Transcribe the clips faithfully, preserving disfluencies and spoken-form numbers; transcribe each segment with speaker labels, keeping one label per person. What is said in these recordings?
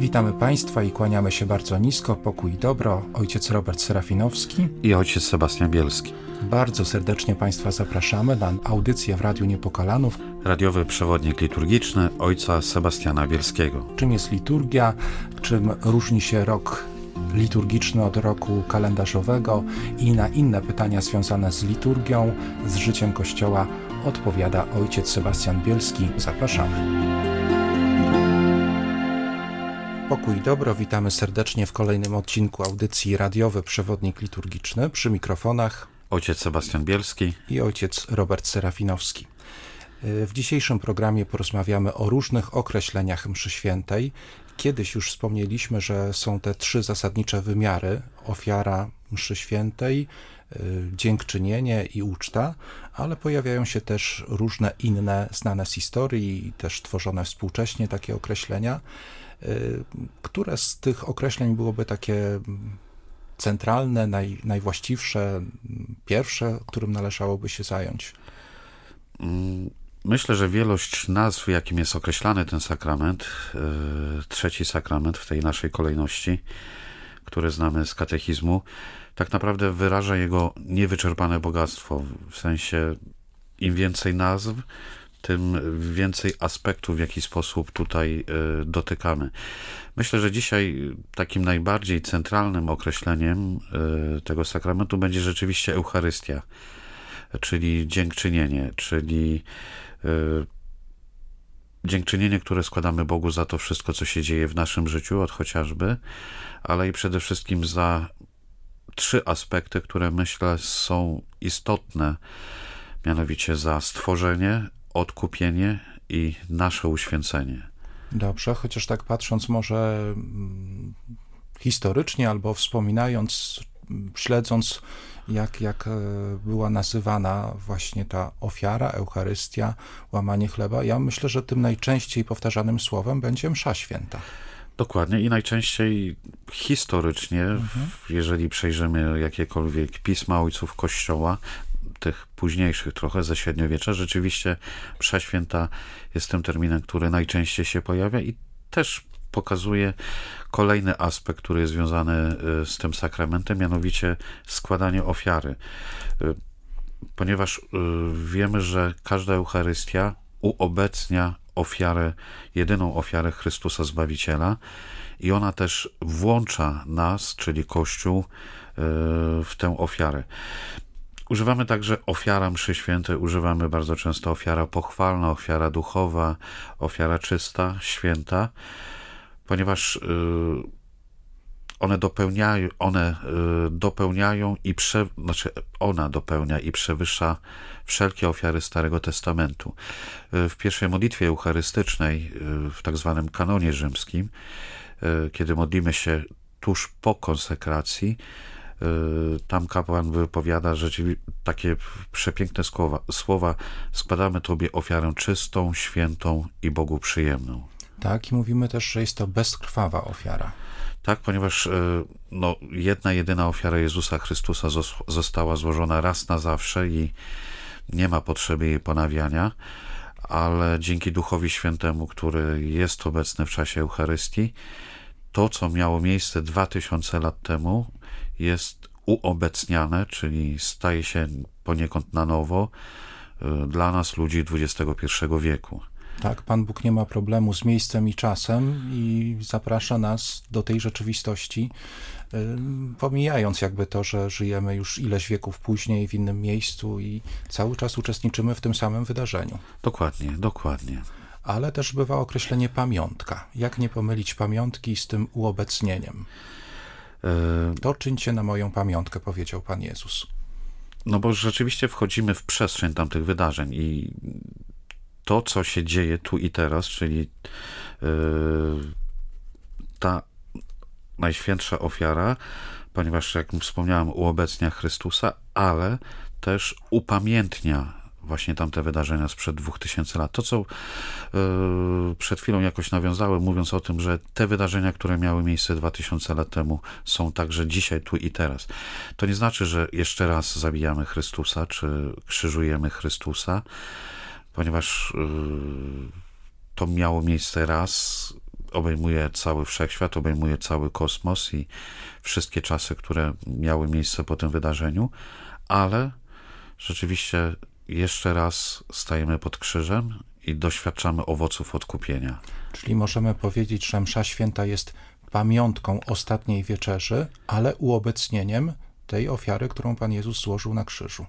Speaker 1: Witamy Państwa i kłaniamy się bardzo nisko. Pokój i dobro. Ojciec Robert Serafinowski
Speaker 2: i ojciec Sebastian Bielski.
Speaker 1: Bardzo serdecznie Państwa zapraszamy na audycję w Radiu Niepokalanów.
Speaker 2: Radiowy przewodnik liturgiczny ojca Sebastiana Bielskiego.
Speaker 1: Czym jest liturgia? Czym różni się rok liturgiczny od roku kalendarzowego? I na inne pytania związane z liturgią, z życiem Kościoła odpowiada ojciec Sebastian Bielski. Zapraszamy. Pokój i dobro, witamy serdecznie w kolejnym odcinku audycji Radiowy Przewodnik Liturgiczny. Przy mikrofonach
Speaker 2: ojciec Sebastian Bielski
Speaker 1: i ojciec Robert Serafinowski. W dzisiejszym programie porozmawiamy o różnych określeniach mszy świętej. Kiedyś już wspomnieliśmy, że są te trzy zasadnicze wymiary: ofiara mszy świętej, dziękczynienie i uczta, ale pojawiają się też różne inne znane z historii i też tworzone współcześnie takie określenia. Które z tych określeń byłoby takie centralne, naj, najwłaściwsze, pierwsze, którym należałoby się zająć?
Speaker 2: Myślę, że wielość nazw, jakim jest określany ten sakrament, trzeci sakrament w tej naszej kolejności, który znamy z katechizmu, tak naprawdę wyraża jego niewyczerpane bogactwo. W sensie im więcej nazw, tym więcej aspektów, w jaki sposób tutaj y, dotykamy. Myślę, że dzisiaj takim najbardziej centralnym określeniem y, tego sakramentu będzie rzeczywiście Eucharystia, czyli dziękczynienie, czyli y, dziękczynienie, które składamy Bogu za to wszystko, co się dzieje w naszym życiu, od chociażby, ale i przede wszystkim za trzy aspekty, które myślę są istotne, mianowicie za stworzenie, odkupienie i nasze uświęcenie.
Speaker 1: Dobrze, chociaż tak patrząc może hmm, historycznie albo wspominając, śledząc jak, jak była nazywana właśnie ta ofiara, Eucharystia, łamanie chleba, ja myślę, że tym najczęściej powtarzanym słowem będzie msza święta.
Speaker 2: Dokładnie i najczęściej historycznie, mhm. jeżeli przejrzymy jakiekolwiek pisma ojców Kościoła, tych późniejszych trochę ze średniowiecza, rzeczywiście msza święta jest tym terminem, który najczęściej się pojawia i też pokazuje kolejny aspekt, który jest związany z tym sakramentem, mianowicie składanie ofiary. Ponieważ wiemy, że każda Eucharystia uobecnia ofiarę, jedyną ofiarę Chrystusa Zbawiciela i ona też włącza nas, czyli Kościół, w tę ofiarę. Używamy także ofiara mszy świętej, używamy bardzo często ofiara pochwalna, ofiara duchowa, ofiara czysta, święta, ponieważ one dopełniają, one dopełniają i prze, znaczy ona dopełnia i przewyższa wszelkie ofiary Starego Testamentu. W pierwszej modlitwie eucharystycznej, w tak zwanym kanonie rzymskim, kiedy modlimy się tuż po konsekracji, tam kapłan wypowiada rzeczywiście takie przepiękne słowa, słowa: składamy Tobie ofiarę czystą, świętą i Bogu przyjemną.
Speaker 1: Tak, i mówimy też, że jest to bezkrwawa ofiara.
Speaker 2: Tak, ponieważ no, jedna, jedyna ofiara Jezusa Chrystusa została złożona raz na zawsze i nie ma potrzeby jej ponawiania, ale dzięki Duchowi Świętemu, który jest obecny w czasie Eucharystii, to, co miało miejsce dwa tysiące lat temu, jest uobecniane, czyli staje się poniekąd na nowo dla nas, ludzi dwudziestego pierwszego wieku.
Speaker 1: Tak, Pan Bóg nie ma problemu z miejscem i czasem i zaprasza nas do tej rzeczywistości, pomijając jakby to, że żyjemy już ileś wieków później w innym miejscu i cały czas uczestniczymy w tym samym wydarzeniu.
Speaker 2: Dokładnie, dokładnie.
Speaker 1: Ale też bywa określenie pamiątka. Jak nie pomylić pamiątki z tym uobecnieniem? To czyńcie na moją pamiątkę, powiedział Pan Jezus.
Speaker 2: No bo rzeczywiście wchodzimy w przestrzeń tamtych wydarzeń i to, co się dzieje tu i teraz, czyli yy, ta najświętsza ofiara, ponieważ, jak wspomniałem, uobecnia Chrystusa, ale też upamiętnia właśnie tamte wydarzenia sprzed dwóch tysięcy lat. To, co yy, przed chwilą jakoś nawiązałem, mówiąc o tym, że te wydarzenia, które miały miejsce dwa tysiące lat temu, są także dzisiaj, tu i teraz. To nie znaczy, że jeszcze raz zabijamy Chrystusa, czy krzyżujemy Chrystusa, ponieważ yy, to miało miejsce raz, obejmuje cały wszechświat, obejmuje cały kosmos i wszystkie czasy, które miały miejsce po tym wydarzeniu, ale rzeczywiście jeszcze raz stajemy pod krzyżem i doświadczamy owoców odkupienia.
Speaker 1: Czyli możemy powiedzieć, że msza święta jest pamiątką ostatniej wieczerzy, ale uobecnieniem tej ofiary, którą Pan Jezus złożył na krzyżu.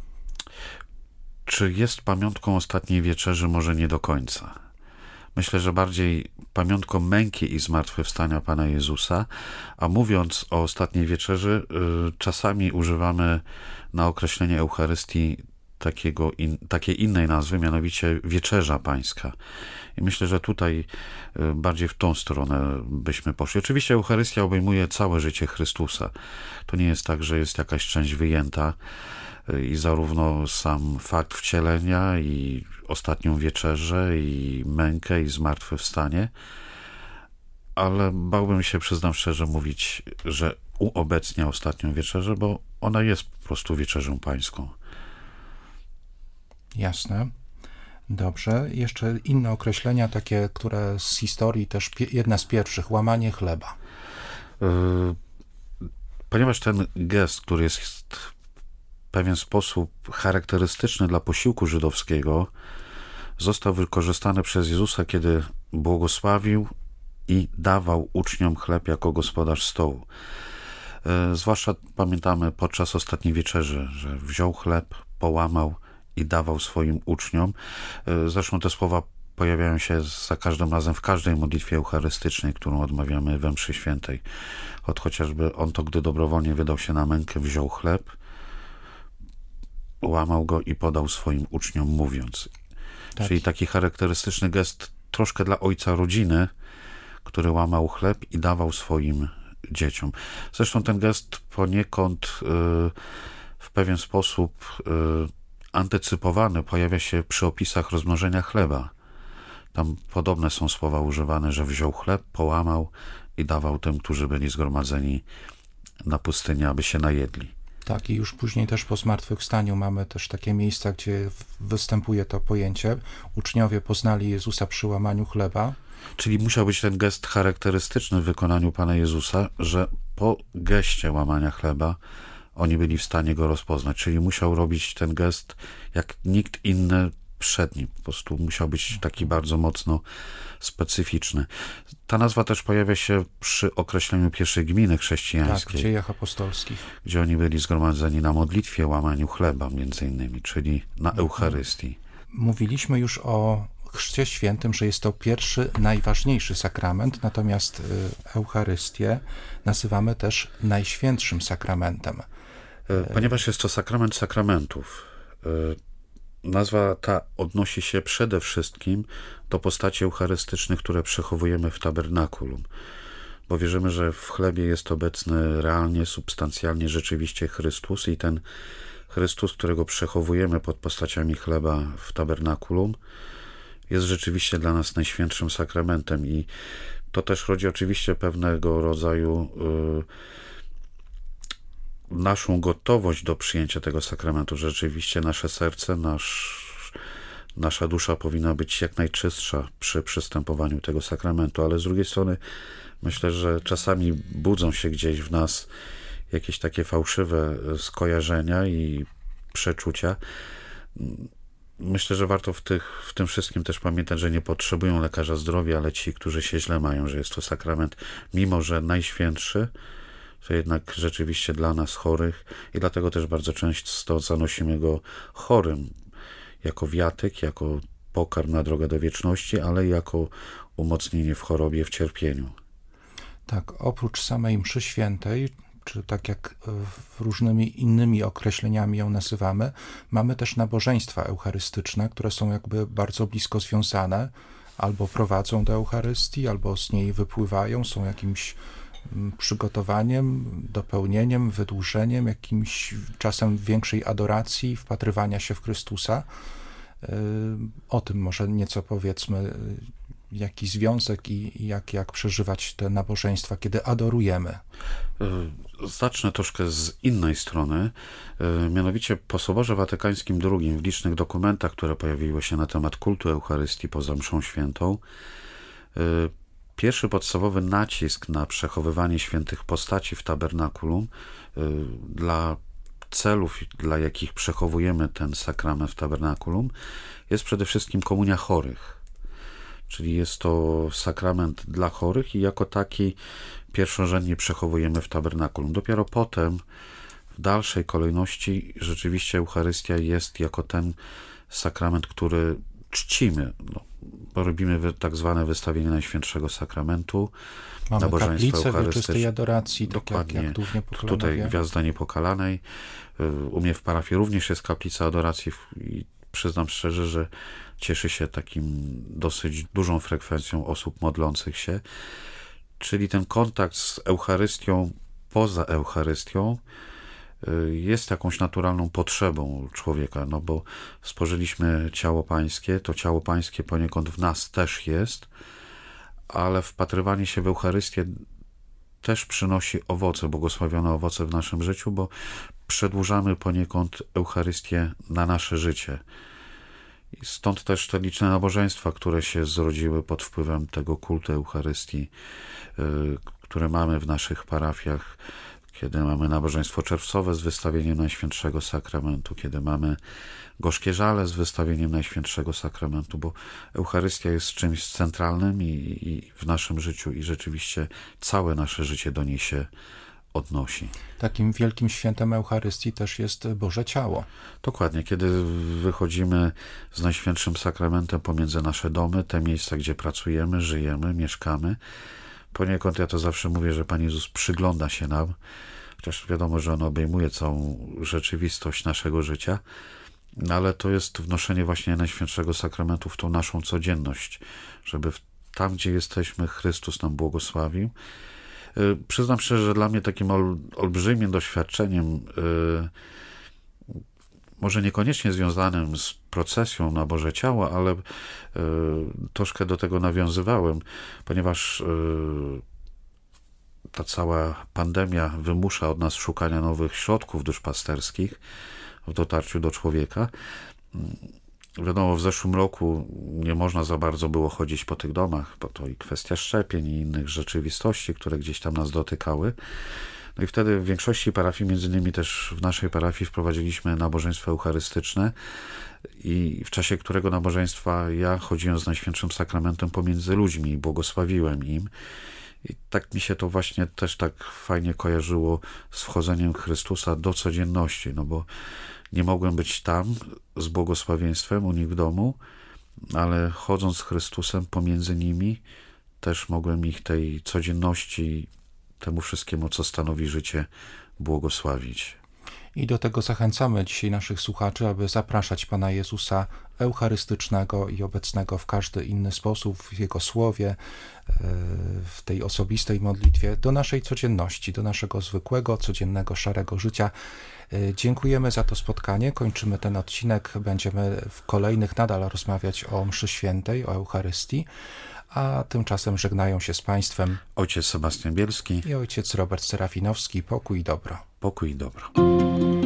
Speaker 2: Czy jest pamiątką ostatniej wieczerzy? Może nie do końca. Myślę, że bardziej pamiątką męki i zmartwychwstania Pana Jezusa, a mówiąc o ostatniej wieczerzy, czasami używamy na określenie Eucharystii takiego in, takiej innej nazwy, mianowicie Wieczerza Pańska. I myślę, że tutaj bardziej w tą stronę byśmy poszli. Oczywiście Eucharystia obejmuje całe życie Chrystusa. To nie jest tak, że jest jakaś część wyjęta i zarówno sam fakt wcielenia i ostatnią wieczerzę i mękę i zmartwychwstanie, ale bałbym się, przyznam szczerze, mówić, że uobecnia ostatnią wieczerzę, bo ona jest po prostu Wieczerzą Pańską.
Speaker 1: Jasne. Dobrze. Jeszcze inne określenia, takie, które z historii też jedna z pierwszych, łamanie chleba.
Speaker 2: Ponieważ ten gest, który jest w pewien sposób charakterystyczny dla posiłku żydowskiego, został wykorzystany przez Jezusa, kiedy błogosławił i dawał uczniom chleb jako gospodarz stołu. Zwłaszcza pamiętamy podczas ostatniej wieczerzy, że wziął chleb, połamał i dawał swoim uczniom. Zresztą te słowa pojawiają się za każdym razem w każdej modlitwie eucharystycznej, którą odmawiamy we mszy świętej. Od chociażby on to, gdy dobrowolnie wydał się na mękę, wziął chleb, łamał go i podał swoim uczniom, mówiąc. Tak. Czyli taki charakterystyczny gest troszkę dla ojca rodziny, który łamał chleb i dawał swoim dzieciom. Zresztą ten gest poniekąd y, w pewien sposób y, antycypowany pojawia się przy opisach rozmnożenia chleba. Tam podobne są słowa używane, że wziął chleb, połamał i dawał tym, którzy byli zgromadzeni na pustyni, aby się najedli.
Speaker 1: Tak, i już później też po zmartwychwstaniu mamy też takie miejsca, gdzie występuje to pojęcie. Uczniowie poznali Jezusa przy łamaniu chleba.
Speaker 2: Czyli musiał być ten gest charakterystyczny w wykonaniu Pana Jezusa, że po geście łamania chleba oni byli w stanie go rozpoznać. Czyli musiał robić ten gest jak nikt inny przed nim. Po prostu musiał być taki bardzo mocno specyficzny. Ta nazwa też pojawia się przy określeniu pierwszej gminy chrześcijańskiej.
Speaker 1: Tak, w Dziejach Apostolskich.
Speaker 2: Gdzie oni byli zgromadzeni na modlitwie, łamaniu chleba między innymi, czyli na Eucharystii.
Speaker 1: Mówiliśmy już o Chrzcie Świętym, że jest to pierwszy, najważniejszy sakrament, natomiast Eucharystię nazywamy też Najświętszym Sakramentem.
Speaker 2: Ponieważ jest to sakrament sakramentów, nazwa ta odnosi się przede wszystkim do postaci eucharystycznych, które przechowujemy w tabernakulum, bo wierzymy, że w chlebie jest obecny realnie, substancjalnie, rzeczywiście Chrystus i ten Chrystus, którego przechowujemy pod postaciami chleba w tabernakulum, jest rzeczywiście dla nas najświętszym sakramentem i to też rodzi oczywiście pewnego rodzaju yy, naszą gotowość do przyjęcia tego sakramentu. Rzeczywiście nasze serce, nasz, nasza dusza powinna być jak najczystsza przy przystępowaniu tego sakramentu, ale z drugiej strony myślę, że czasami budzą się gdzieś w nas jakieś takie fałszywe skojarzenia i przeczucia. Myślę, że warto w, tych, w tym wszystkim też pamiętać, że nie potrzebują lekarza zdrowia, ale ci, którzy się źle mają, że jest to sakrament, mimo że najświętszy, to jednak rzeczywiście dla nas chorych i dlatego też bardzo często zanosimy go chorym, jako wiatyk, jako pokarm na drogę do wieczności, ale i jako umocnienie w chorobie, w cierpieniu.
Speaker 1: Tak, oprócz samej mszy świętej, czy tak jak różnymi innymi określeniami ją nazywamy, mamy też nabożeństwa eucharystyczne, które są jakby bardzo blisko związane, albo prowadzą do Eucharystii, albo z niej wypływają, są jakimś przygotowaniem, dopełnieniem, wydłużeniem, jakimś czasem większej adoracji, wpatrywania się w Chrystusa. O tym może nieco powiedzmy, jaki związek i jak, jak przeżywać te nabożeństwa, kiedy adorujemy.
Speaker 2: Zacznę troszkę z innej strony. Mianowicie po Soborze Watykańskim drugim w licznych dokumentach, które pojawiły się na temat kultu Eucharystii poza mszą świętą, pierwszy podstawowy nacisk na przechowywanie świętych postaci w tabernakulum dla celów, dla jakich przechowujemy ten sakrament w tabernakulum, jest przede wszystkim komunia chorych. Czyli jest to sakrament dla chorych i jako taki pierwszorzędnie przechowujemy w tabernakulum. Dopiero potem, w dalszej kolejności, rzeczywiście Eucharystia jest jako ten sakrament, który czcimy. No, bo robimy tak zwane wystawienie Najświętszego Sakramentu.
Speaker 1: Mamy kaplicę wieczystej adoracji,
Speaker 2: dokładnie.
Speaker 1: Tak jak, jak tu w Niepokalanej.
Speaker 2: Tutaj Gwiazda Niepokalanej. U mnie w parafii również jest kaplica adoracji i przyznam szczerze, że cieszy się takim dosyć dużą frekwencją osób modlących się. Czyli ten kontakt z Eucharystią poza Eucharystią jest jakąś naturalną potrzebą człowieka, no bo spożyliśmy ciało pańskie, to ciało pańskie poniekąd w nas też jest, ale wpatrywanie się w Eucharystię też przynosi owoce, błogosławione owoce w naszym życiu, bo przedłużamy poniekąd Eucharystię na nasze życie. I stąd też te liczne nabożeństwa, które się zrodziły pod wpływem tego kultu Eucharystii, yy, które mamy w naszych parafiach, kiedy mamy nabożeństwo czerwcowe z wystawieniem Najświętszego Sakramentu, kiedy mamy gorzkie żale z wystawieniem Najświętszego Sakramentu, bo Eucharystia jest czymś centralnym i, i w naszym życiu i rzeczywiście całe nasze życie do niej się odnosi.
Speaker 1: Takim wielkim świętem Eucharystii też jest Boże Ciało.
Speaker 2: Dokładnie. Kiedy wychodzimy z Najświętszym Sakramentem pomiędzy nasze domy, te miejsca, gdzie pracujemy, żyjemy, mieszkamy, poniekąd ja to zawsze mówię, że Pan Jezus przygląda się nam, chociaż wiadomo, że On obejmuje całą rzeczywistość naszego życia, no ale to jest wnoszenie właśnie Najświętszego Sakramentu w tą naszą codzienność, żeby tam, gdzie jesteśmy, Chrystus nam błogosławił. Yy, przyznam szczerze, że dla mnie takim ol, olbrzymim doświadczeniem, yy, może niekoniecznie związanym z procesją na Boże Ciało, ale y, troszkę do tego nawiązywałem, ponieważ y, ta cała pandemia wymusza od nas szukania nowych środków duszpasterskich w dotarciu do człowieka. Wiadomo, w zeszłym roku nie można za bardzo było chodzić po tych domach, bo to i kwestia szczepień i innych rzeczywistości, które gdzieś tam nas dotykały. No i wtedy w większości parafii, między innymi też w naszej parafii, wprowadziliśmy nabożeństwo eucharystyczne i w czasie którego nabożeństwa ja chodziłem z Najświętszym Sakramentem pomiędzy ludźmi i błogosławiłem im. I tak mi się to właśnie też tak fajnie kojarzyło z wchodzeniem Chrystusa do codzienności, no bo nie mogłem być tam z błogosławieństwem u nich w domu, ale chodząc z Chrystusem pomiędzy nimi też mogłem ich tej codzienności, temu wszystkiemu, co stanowi życie, błogosławić.
Speaker 1: I do tego zachęcamy dzisiaj naszych słuchaczy, aby zapraszać Pana Jezusa eucharystycznego i obecnego w każdy inny sposób, w Jego słowie, w tej osobistej modlitwie, do naszej codzienności, do naszego zwykłego, codziennego, szarego życia. Dziękujemy za to spotkanie. Kończymy ten odcinek. Będziemy w kolejnych nadal rozmawiać o mszy świętej, o Eucharystii, a tymczasem żegnają się z Państwem
Speaker 2: ojciec Sebastian Bielski
Speaker 1: i ojciec Robert Serafinowski. Pokój i dobro.
Speaker 2: Pokój i dobro.